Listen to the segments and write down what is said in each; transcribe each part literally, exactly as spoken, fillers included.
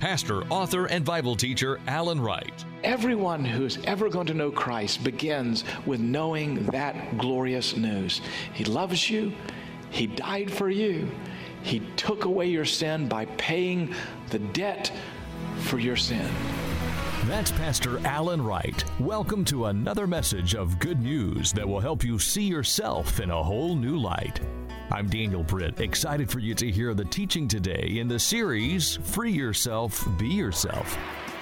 pastor, author, and Bible teacher Alan Wright. Everyone who's ever going to know Christ begins with knowing that glorious news. He loves you. He died for you. He took away your sin by paying the debt for your sin. That's Pastor Alan Wright. Welcome to another message of good news that will help you see yourself in a whole new light. I'm Daniel Britt, excited for you to hear the teaching today in the series, Free Yourself, Be Yourself.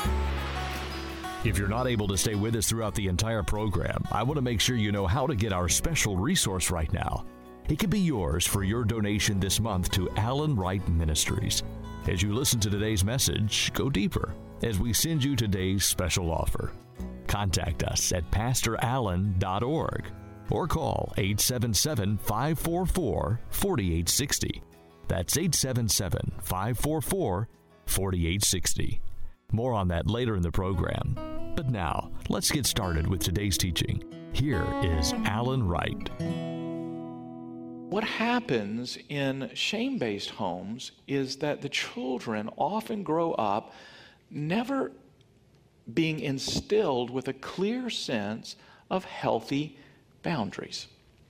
If you're not able to stay with us throughout the entire program, I want to make sure you know how to get our special resource right now. It can be yours for your donation this month to Alan Wright Ministries. As you listen to today's message, go deeper as we send you today's special offer. Contact us at pastor allen dot org or call eight seven seven, five four four, four eight six zero. That's eight seven seven, five four four, four eight six zero. More on that later in the program. But now, let's get started with today's teaching. Here is Alan Wright. What happens in shame-based homes is that the children often grow up never being instilled with a clear sense of healthy boundaries.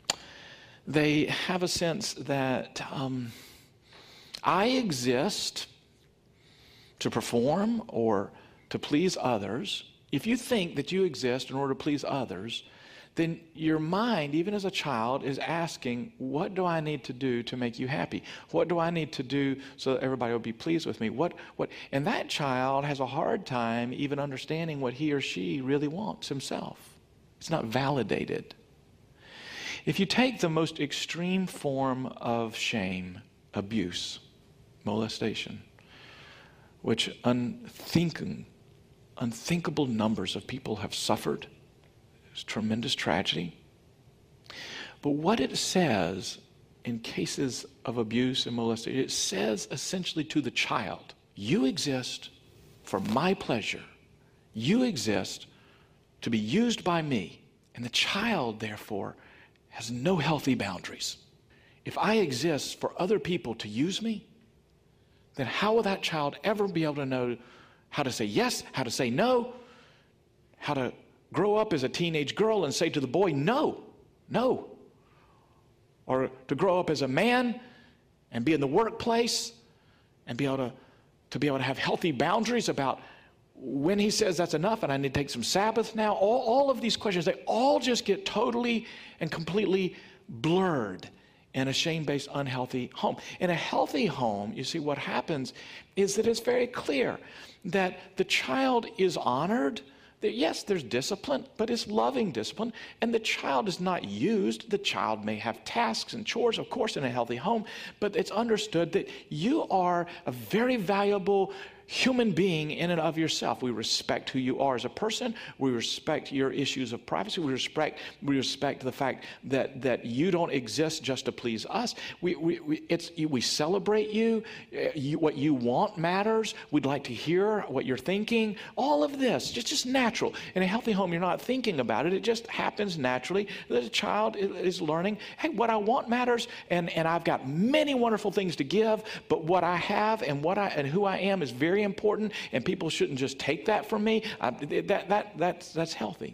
They have a sense that um, I exist to perform or to please others. If you think that you exist in order to please others, then your mind, even as a child, is asking, what do I need to do to make you happy? What do I need to do so that everybody will be pleased with me? What, what? And that child has a hard time even understanding what he or she really wants himself. It's not validated. If you take the most extreme form of shame, abuse, molestation, which unthinking, unthinkable numbers of people have suffered, it's tremendous tragedy. But what it says in cases of abuse and molestation, it says essentially to the child, you exist for my pleasure. You exist to be used by me. And the child, therefore, has no healthy boundaries. If I exist for other people to use me, then how will that child ever be able to know how to say yes, how to say no, how to grow up as a teenage girl and say to the boy, no, no. Or to grow up as a man and be in the workplace and be able to, to be able to have healthy boundaries about when he says that's enough and I need to take some Sabbath now. All, all of these questions, they all just get totally and completely blurred in a shame-based, unhealthy home. In a healthy home, you see what happens is that it's very clear that the child is honored. Yes, there's discipline, but it's loving discipline. And the child is not used. The child may have tasks and chores, of course, in a healthy home, but it's understood that you are a very valuable human being in and of yourself. We respect who you are as a person. We respect your issues of privacy. We respect we respect the fact that that you don't exist just to please us. We we, we it's we celebrate you. you. What you want matters. We'd like to hear what you're thinking. All of this just just natural. In a healthy home, you're not thinking about it. It just happens naturally. The child is learning. Hey, what I want matters, and and I've got many wonderful things to give. But what I have and what I and who I am is very important, and people shouldn't just take that from me. Uh, that that that's that's healthy.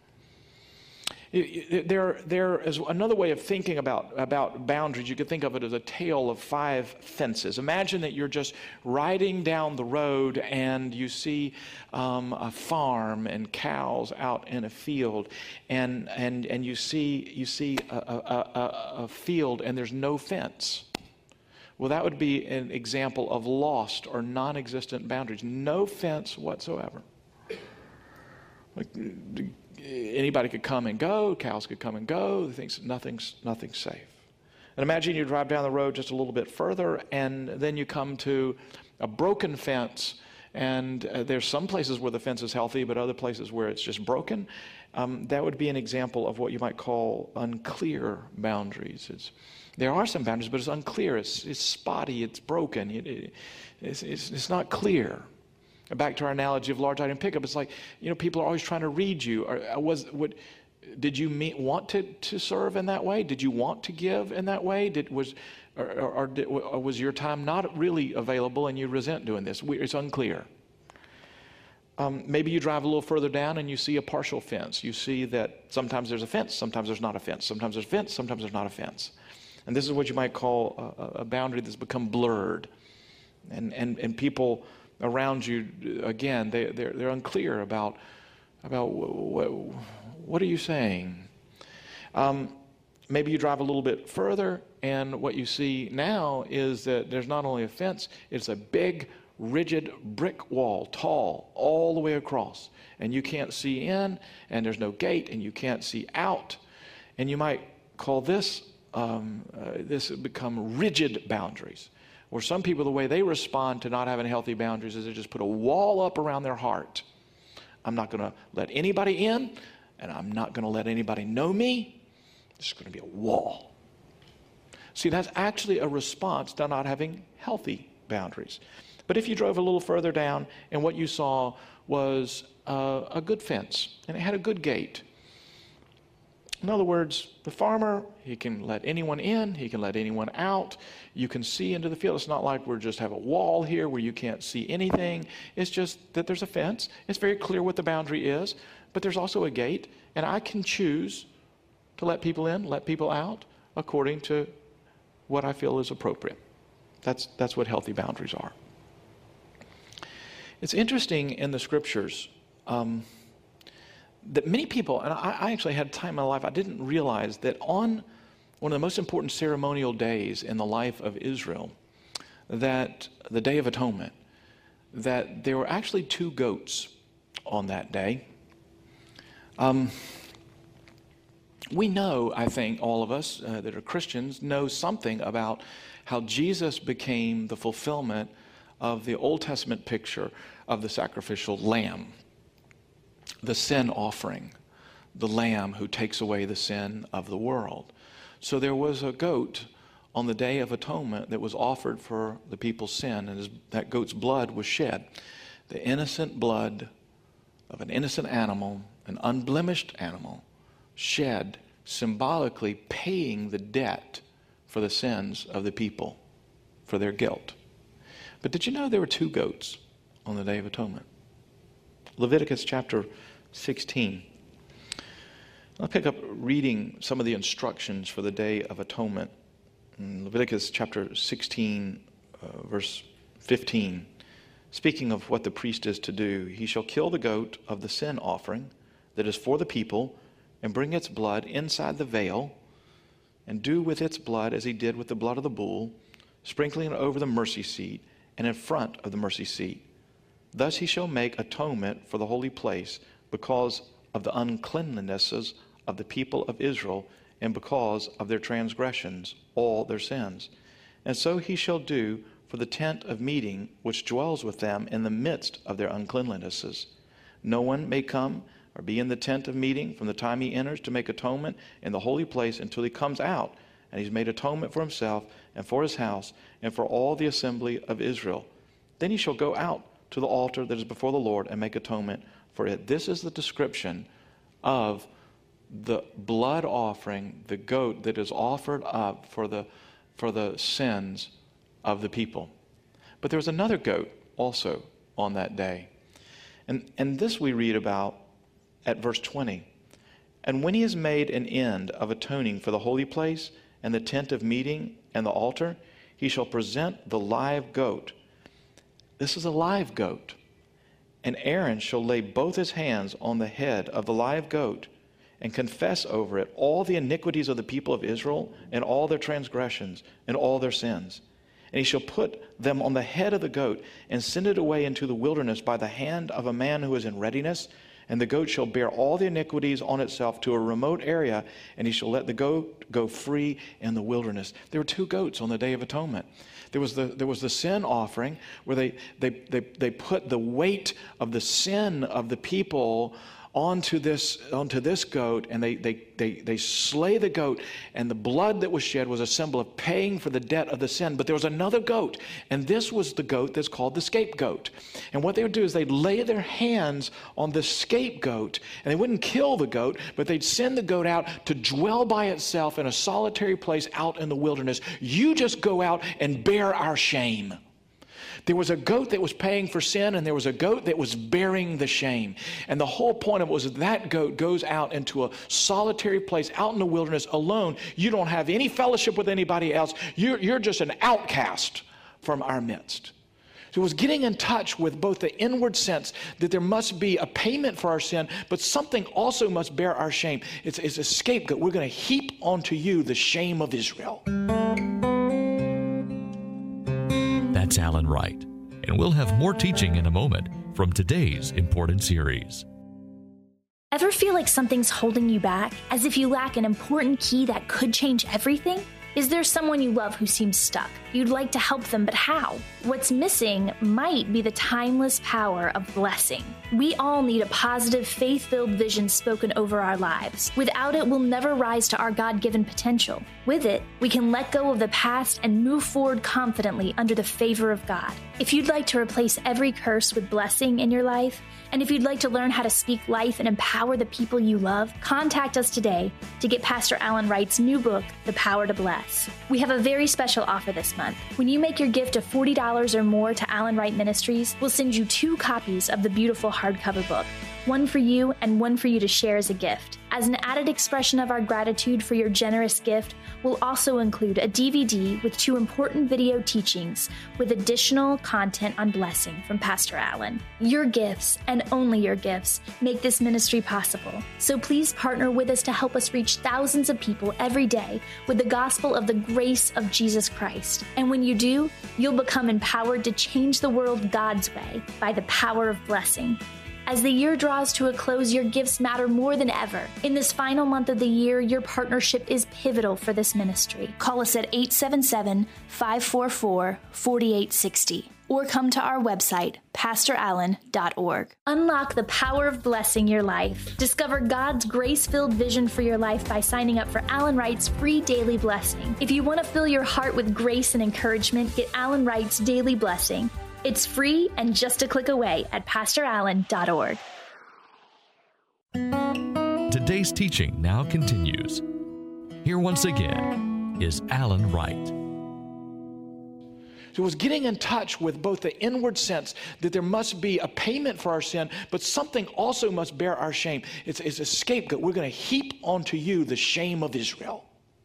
There there is another way of thinking about about boundaries. You could think of it as a tale of five fences. Imagine that you're just riding down the road and you see um, a farm and cows out in a field, and and and you see you see a, a, a, a field and there's no fence. Well, that would be an example of lost or non-existent boundaries. No fence whatsoever. Like, anybody could come and go. Cows could come and go. Things, nothing's, nothing's safe. And imagine you drive down the road just a little bit further, and then you come to a broken fence. And uh, there's some places where the fence is healthy, but other places where it's just broken. Um, that would be an example of what you might call unclear boundaries. It's, There are some boundaries, but it's unclear. It's, it's spotty. It's broken. It, it, it's, it's, it's not clear. Back to our analogy of large item pickup, it's like, you know, people are always trying to read you. Or was, would, Did you meet, want to, to serve in that way? Did you want to give in that way? Did was or, or, or, did, or was your time not really available and you resent doing this? We, it's unclear. Um, maybe you drive a little further down and you see a partial fence. You see that sometimes there's a fence, sometimes there's not a fence. Sometimes there's a fence, sometimes there's not a fence. And this is what you might call a, a boundary that's become blurred. And, and, and people around you, again, they, they're, they're unclear about, about what, what are you saying? Um, maybe you drive a little bit further and what you see now is that there's not only a fence, it's a big rigid brick wall, tall, all the way across. And you can't see in, and there's no gate, and you can't see out. And you might call this, um, uh, this become rigid boundaries. Or some people, the way they respond to not having healthy boundaries is they just put a wall up around their heart. I'm not going to let anybody in, and I'm not going to let anybody know me. There's going to be a wall. See, that's actually a response to not having healthy boundaries. But if you drove a little further down and what you saw was uh, a good fence and it had a good gate. In other words, the farmer, he can let anyone in, he can let anyone out. You can see into the field. It's not like we just have a wall here where you can't see anything. It's just that there's a fence. It's very clear what the boundary is, but there's also a gate, and I can choose to let people in, let people out according to what I feel is appropriate. That's, that's what healthy boundaries are. It's interesting in the scriptures um, that many people, and I, I actually had a time in my life, I didn't realize that on one of the most important ceremonial days in the life of Israel, that the Day of Atonement, that there were actually two goats on that day. Um, we know, I think, all of us uh, that are Christians know something about how Jesus became the fulfillment of the Old Testament picture of the sacrificial lamb, the sin offering, the lamb who takes away the sin of the world. So there was a goat on the Day of Atonement that was offered for the people's sin, and his, that goat's blood was shed. The innocent blood of an innocent animal, an unblemished animal, shed, symbolically paying the debt for the sins of the people, for their guilt. But did you know there were two goats on the Day of Atonement? Leviticus chapter sixteen. I'll pick up reading some of the instructions for the Day of Atonement. In Leviticus chapter sixteen, uh, verse fifteen. Speaking of what the priest is to do, he shall kill the goat of the sin offering that is for the people and bring its blood inside the veil and do with its blood as he did with the blood of the bull, sprinkling it over the mercy seat and in front of the mercy seat. Thus he shall make atonement for the holy place because of the uncleanlinesses of the people of Israel and because of their transgressions, all their sins. And so he shall do for the tent of meeting which dwells with them in the midst of their uncleanlinesses. No one may come or be in the tent of meeting from the time he enters to make atonement in the holy place until he comes out, and he's made atonement for himself and for his house and for all the assembly of Israel. Then he shall go out to the altar that is before the Lord and make atonement for it. This is the description of the blood offering, the goat that is offered up for the, for the sins of the people. But there was another goat also on that day. And, and this we read about at verse twenty. And when he has made an end of atoning for the holy place and the tent of meeting and the altar, he shall present the live goat. This is a live goat. And Aaron shall lay both his hands on the head of the live goat and confess over it all the iniquities of the people of Israel and all their transgressions and all their sins. And he shall put them on the head of the goat and send it away into the wilderness by the hand of a man who is in readiness. And the goat shall bear all the iniquities on itself to a remote area, and he shall let the goat go free in the wilderness. There were two goats on the Day of Atonement. There was the, there was the sin offering where they, they, they, they put the weight of the sin of the people onto this onto this goat, and they, they, they, they slay the goat, and the blood that was shed was a symbol of paying for the debt of the sin. But there was another goat, and this was the goat that's called the scapegoat. And what they would do is they'd lay their hands on the scapegoat, and they wouldn't kill the goat, but they'd send the goat out to dwell by itself in a solitary place out in the wilderness. You just go out and bear our shame. There was a goat that was paying for sin, and there was a goat that was bearing the shame. And the whole point of it was that goat goes out into a solitary place out in the wilderness alone. You don't have any fellowship with anybody else. You're, you're just an outcast from our midst. So it was getting in touch with both the inward sense that there must be a payment for our sin, but something also must bear our shame. It's, it's a scapegoat. We're going to heap onto you the shame of Israel. That's Alan Wright, and we'll have more teaching in a moment from today's important series. Ever feel like something's holding you back, as if you lack an important key that could change everything? Is there someone you love who seems stuck? You'd like to help them, but how? What's missing might be the timeless power of blessing. We all need a positive, faith-filled vision spoken over our lives. Without it, we'll never rise to our God-given potential. With it, we can let go of the past and move forward confidently under the favor of God. If you'd like to replace every curse with blessing in your life, and if you'd like to learn how to speak life and empower the people you love, contact us today to get Pastor Alan Wright's new book, The Power to Bless. We have a very special offer this month. When you make your gift of forty dollars or more to Alan Wright Ministries, we'll send you two copies of the beautiful hardcover book, one for you and one for you to share as a gift. As an added expression of our gratitude for your generous gift, we'll also include a D V D with two important video teachings with additional content on blessing from Pastor Alan. Your gifts, and only your gifts, make this ministry possible. So please partner with us to help us reach thousands of people every day with the gospel of the grace of Jesus Christ. And when you do, you'll become empowered to change the world God's way by the power of blessing. As the year draws to a close, your gifts matter more than ever. In this final month of the year, your partnership is pivotal for this ministry. Call us at eight seven seven, five four four, four eight six zero or come to our website, pastor allen dot org. Unlock the power of blessing your life. Discover God's grace-filled vision for your life by signing up for Alan Wright's free daily blessing. If you want to fill your heart with grace and encouragement, get Alan Wright's daily blessing. It's free and just a click away at pastor allen dot org. Today's teaching now continues. Here once again is Alan Wright. So it was getting in touch with both the inward sense that there must be a payment for our sin, but something also must bear our shame. It's, it's a scapegoat. We're going to heap onto you the shame of Israel.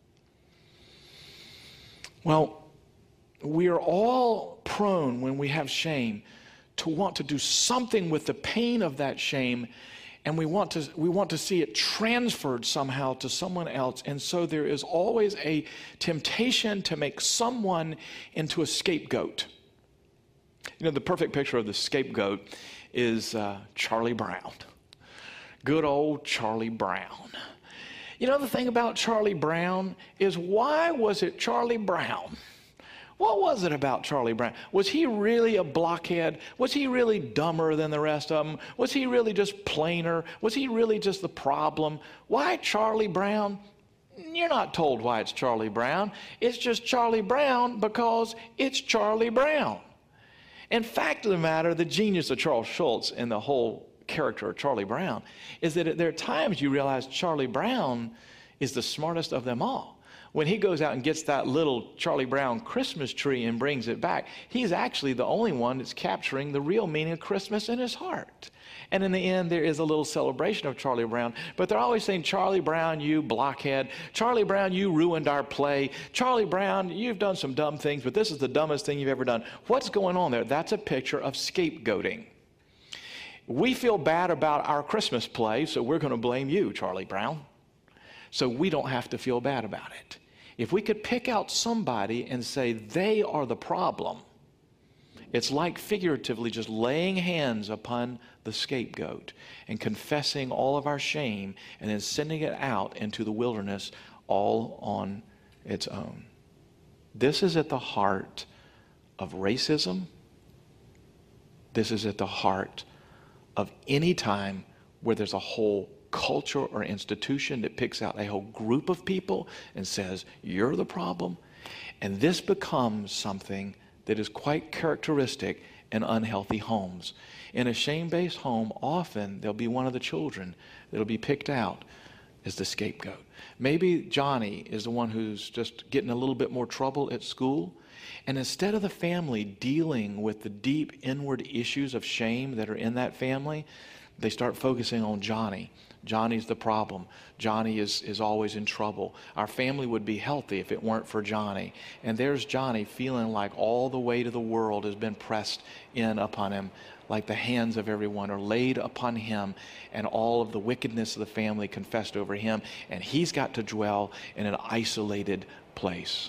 Well, we are all prone, when we have shame, to want to do something with the pain of that shame, and we want to we want to see it transferred somehow to someone else. And so there is always a temptation to make someone into a scapegoat. You know, the perfect picture of the scapegoat is uh, Charlie Brown. Good old Charlie Brown. You know, the thing about Charlie Brown is, why was it Charlie Brown? What was it about Charlie Brown? Was he really a blockhead? Was he really dumber than the rest of them? Was he really just plainer? Was he really just the problem? Why Charlie Brown? You're not told why it's Charlie Brown. It's just Charlie Brown because it's Charlie Brown. In fact of the matter, the genius of Charles Schulz and the whole character of Charlie Brown is that there are times you realize Charlie Brown is the smartest of them all. When he goes out and gets that little Charlie Brown Christmas tree and brings it back, he's actually the only one that's capturing the real meaning of Christmas in his heart. And in the end, there is a little celebration of Charlie Brown, but they're always saying, Charlie Brown, you blockhead. Charlie Brown, you ruined our play. Charlie Brown, you've done some dumb things, but this is the dumbest thing you've ever done. What's going on there? That's a picture of scapegoating. We feel bad about our Christmas play, so we're going to blame you, Charlie Brown, so we don't have to feel bad about it. If we could pick out somebody and say they are the problem, it's like figuratively just laying hands upon the scapegoat and confessing all of our shame and then sending it out into the wilderness all on its own. This is at the heart of racism. This is at the heart of any time where there's a whole culture or institution that picks out a whole group of people and says, you're the problem. And this becomes something that is quite characteristic in unhealthy homes. In a shame-based home, often there'll be one of the children that'll be picked out as the scapegoat. Maybe Johnny is the one who's just getting a little bit more trouble at school. And instead of the family dealing with the deep inward issues of shame that are in that family, they start focusing on Johnny. Johnny's the problem. Johnny is, is always in trouble. Our family would be healthy if it weren't for Johnny. And there's Johnny feeling like all the weight of the world has been pressed in upon him, like the hands of everyone are laid upon him, and all of the wickedness of the family confessed over him, and he's got to dwell in an isolated place.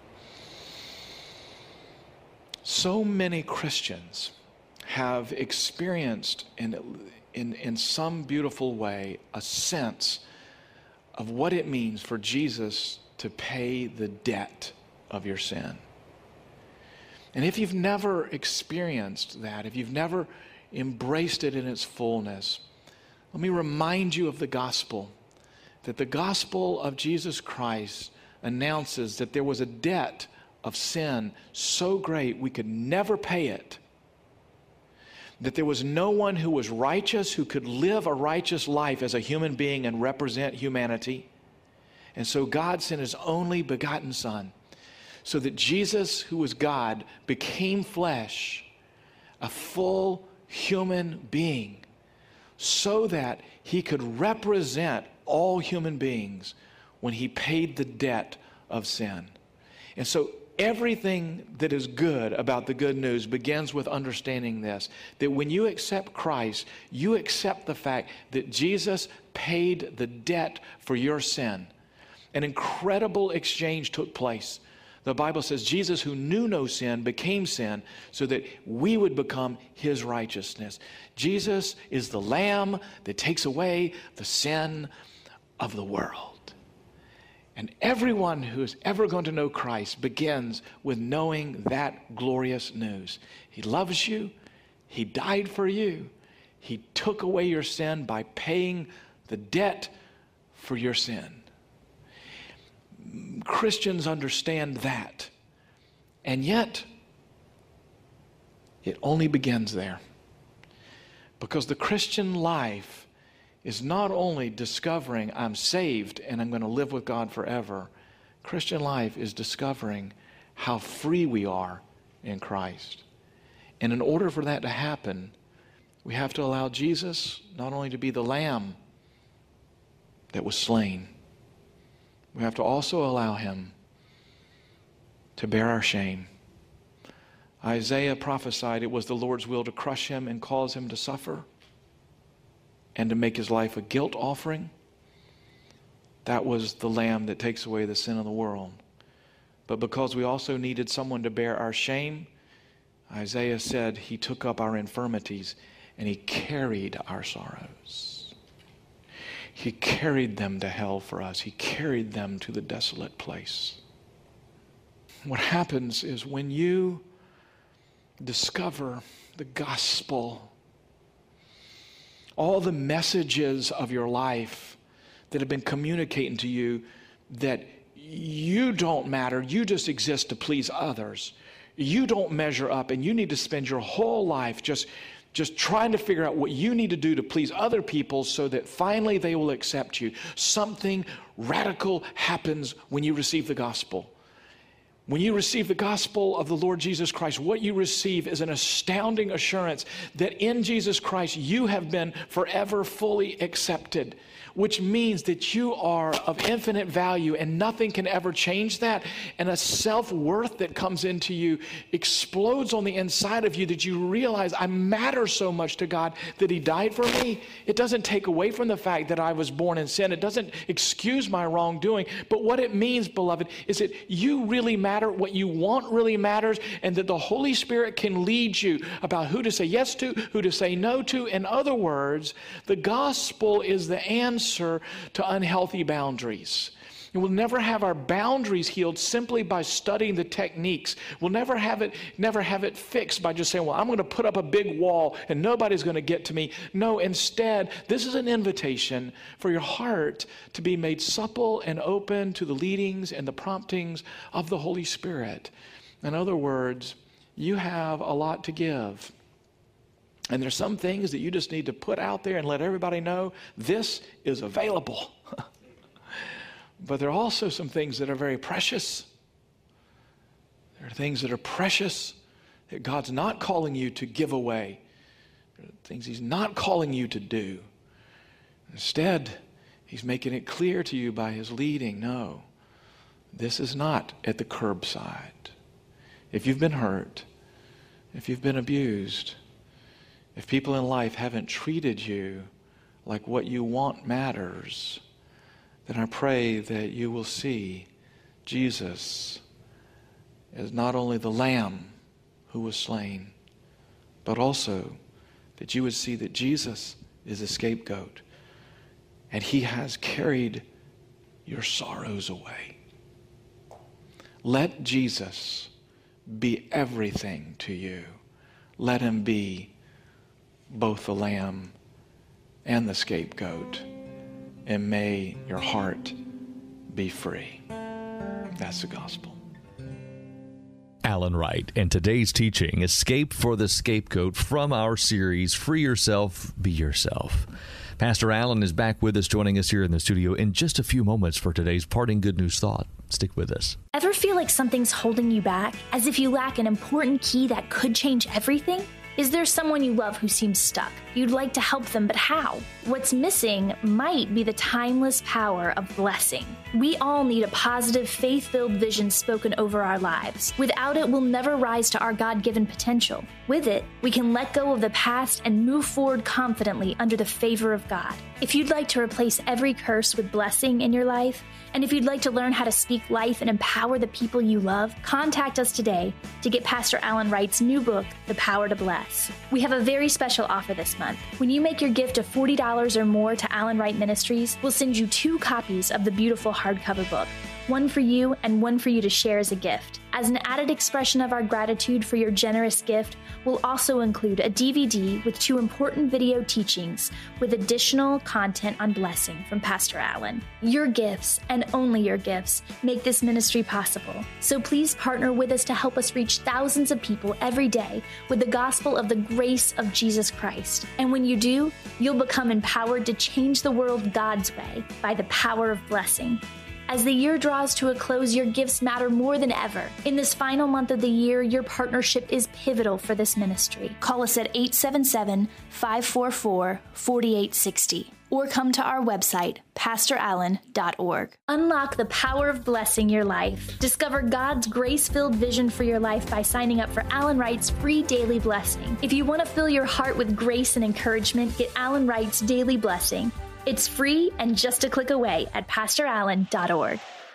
So many Christians have experienced in, in, in some beautiful way a sense of what it means for Jesus to pay the debt of your sin. And if you've never experienced that, if you've never embraced it in its fullness, let me remind you of the gospel, that the gospel of Jesus Christ announces that there was a debt of sin so great we could never pay it, that there was no one who was righteous who could live a righteous life as a human being and represent humanity. And so God sent his only begotten Son, so that Jesus, who was God, became flesh, a full human being, so that he could represent all human beings when he paid the debt of sin. And so everything that is good about the good news begins with understanding this, that when you accept Christ, you accept the fact that Jesus paid the debt for your sin. An incredible exchange took place. The Bible says Jesus, who knew no sin, became sin so that we would become his righteousness. Jesus is the Lamb that takes away the sin of the world. And everyone who is ever going to know Christ begins with knowing that glorious news. He loves you. He died for you. He took away your sin by paying the debt for your sin. Christians understand that. And yet, it only begins there. Because the Christian life is not only discovering I'm saved and I'm going to live with God forever. Christian life is discovering how free we are in Christ. And in order for that to happen, we have to allow Jesus not only to be the Lamb that was slain, we have to also allow him to bear our shame. Isaiah prophesied it was the Lord's will to crush him and cause him to suffer and to make his life a guilt offering. That was the Lamb that takes away the sin of the world. But because we also needed someone to bear our shame, Isaiah said he took up our infirmities and he carried our sorrows. He carried them to hell for us. He carried them to the desolate place. What happens is when you discover the gospel, all the messages of your life that have been communicating to you that you don't matter, you just exist to please others. You don't measure up, and you need to spend your whole life just Just trying to figure out what you need to do to please other people so that finally they will accept you. Something radical happens when you receive the gospel. When you receive the gospel of the Lord Jesus Christ, what you receive is an astounding assurance that in Jesus Christ you have been forever fully accepted, which means that you are of infinite value and nothing can ever change that. And a self-worth that comes into you explodes on the inside of you that you realize I matter so much to God that he died for me. It doesn't take away from the fact that I was born in sin. It doesn't excuse my wrongdoing. But what it means, beloved, is that you really matter. What you want really matters, and that the Holy Spirit can lead you about who to say yes to, who to say no to. In other words, the gospel is the answer to unhealthy boundaries. And we'll never have our boundaries healed simply by studying the techniques. We'll never have it, never have it fixed by just saying, well, I'm going to put up a big wall and nobody's going to get to me. No, instead, this is an invitation for your heart to be made supple and open to the leadings and the promptings of the Holy Spirit. In other words, you have a lot to give. And there's some things that you just need to put out there and let everybody know this is available. But there are also some things that are very precious. There are things that are precious that God's not calling you to give away. There are things He's not calling you to do. Instead, He's making it clear to you by His leading, no, this is not at the curbside. If you've been hurt, if you've been abused, if people in life haven't treated you like what you want matters, then I pray that you will see Jesus as not only the Lamb who was slain, but also that you would see that Jesus is a scapegoat and He has carried your sorrows away. Let Jesus be everything to you. Let Him be both the Lamb and the scapegoat. And may your heart be free. That's the gospel. Alan Wright and today's teaching, Escape for the Scapegoat, from our series, Free Yourself, Be Yourself. Pastor Alan is back with us, joining us here in the studio in just a few moments for today's parting good news thought. Stick with us. Ever feel like something's holding you back, as if you lack an important key that could change everything? Is there someone you love who seems stuck? You'd like to help them, but how? What's missing might be the timeless power of blessing. We all need a positive, faith-filled vision spoken over our lives. Without it, we'll never rise to our God-given potential. With it, we can let go of the past and move forward confidently under the favor of God. If you'd like to replace every curse with blessing in your life, and if you'd like to learn how to speak life and empower the people you love, contact us today to get Pastor Alan Wright's new book, The Power to Bless. We have a very special offer this month. When you make your gift of forty dollars or more to Alan Wright Ministries, we'll send you two copies of the beautiful hardcover book. One for you and one for you to share as a gift. As an added expression of our gratitude for your generous gift, we'll also include a D V D with two important video teachings with additional content on blessing from Pastor Alan. Your gifts, and only your gifts, make this ministry possible. So please partner with us to help us reach thousands of people every day with the gospel of the grace of Jesus Christ. And when you do, you'll become empowered to change the world God's way by the power of blessing. As the year draws to a close, your gifts matter more than ever. In this final month of the year, your partnership is pivotal for this ministry. Call us at eight seven seven, five four four, four eight six zero or come to our website, pastor allen dot org. Unlock the power of blessing your life. Discover God's grace-filled vision for your life by signing up for Alan Wright's free daily blessing. If you want to fill your heart with grace and encouragement, get Alan Wright's daily blessing. It's free and just a click away at pastor allen dot org.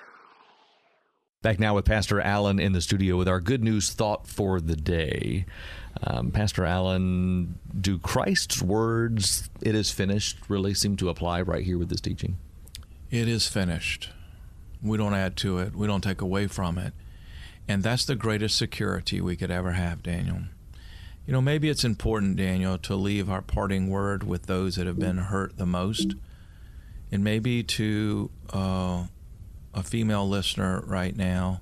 Back now with Pastor Alan in the studio with our good news thought for the day. Um, Pastor Alan, do Christ's words, "it is finished," really seem to apply right here with this teaching? It is finished. We don't add to it. We don't take away from it. And that's the greatest security we could ever have, Daniel. You know, maybe it's important, Daniel, to leave our parting word with those that have been hurt the most. And maybe to uh, a female listener right now,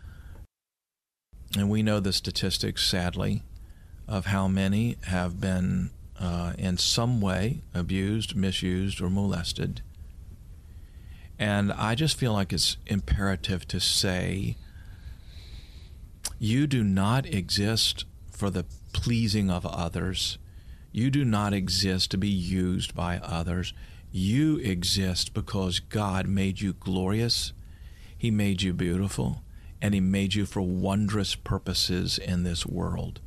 and we know the statistics, sadly, of how many have been uh, in some way abused, misused, or molested. And I just feel like it's imperative to say, you do not exist for the pleasing of others. You do not exist to be used by others. You exist because God made you glorious. He made you beautiful, and He made you for wondrous purposes in this world.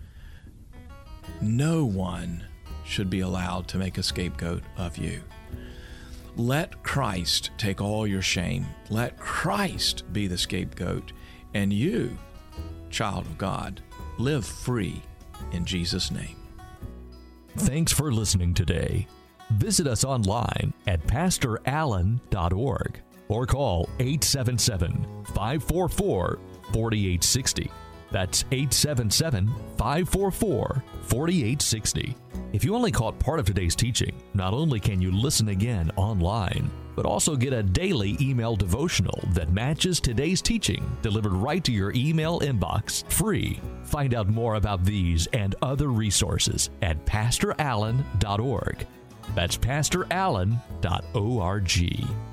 No one should be allowed to make a scapegoat of you. Let Christ take all your shame. Let Christ be the scapegoat, and you, child of God, live free in Jesus' name. Thanks for listening today. Visit us online at pastor allen dot org. or call eight seven seven, five four four, four eight six zero. That's eight seven seven, five four four, four eight six zero. If you only caught part of today's teaching, not only can you listen again online, but also get a daily email devotional that matches today's teaching delivered right to your email inbox, free. Find out more about these and other resources at pastor allen dot org. That's pastor allen dot org.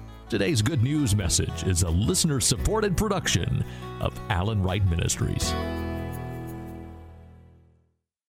Today's Good News message is a listener-supported production of Allen Wright Ministries.